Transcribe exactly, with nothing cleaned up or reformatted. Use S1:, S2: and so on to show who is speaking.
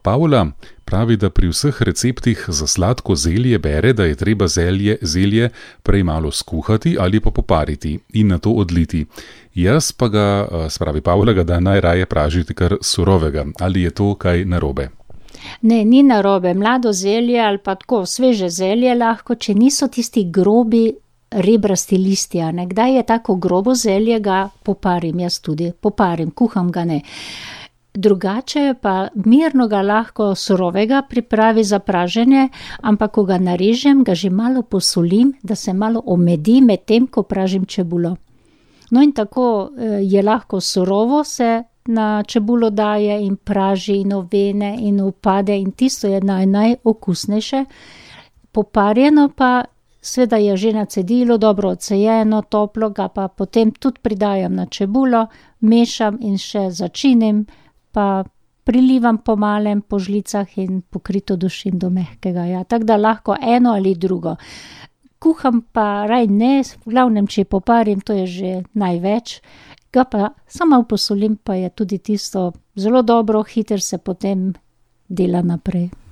S1: Pavla pravi, da pri vseh receptih za sladko zelje bere, da je treba zelje, zelje prej malo skuhati ali pa popariti in nato odliti. Jaz pa ga, spravi Pavla, ga da najraje pražiti kar surovega. Ali je to kaj narobe?
S2: Ne, ni narobe. Mlado zelje ali pa tako sveže zelje lahko, če niso tisti grobi rebrasti listja. Kdaj je tako grobo zelje, ga poparim, jaz tudi poparim, kuham ga ne. Drugače pa mirno ga lahko surovega pripravi za praženje, ampak ko ga narežem, ga že malo posolim, da se malo omedi med tem, ko pražim čebulo. No in tako je lahko surovo se na čebulo daje in praži in ovene in upade in tisto je naj, najokusnejše. Poparjeno pa seveda je že na cedilu, dobro odsejeno, toplo, ga pa potem tudi pridajam na čebulo, mešam in še začinim, pa prilivam po malem po žlicah in pokrito dušim do mehkega. Ja. Tako da lahko eno ali drugo. Kuham pa raj ne, v glavnem, če poparim, to je že največ. Ga pa samo posolim, pa je tudi tisto zelo dobro, hitro se potem dela naprej.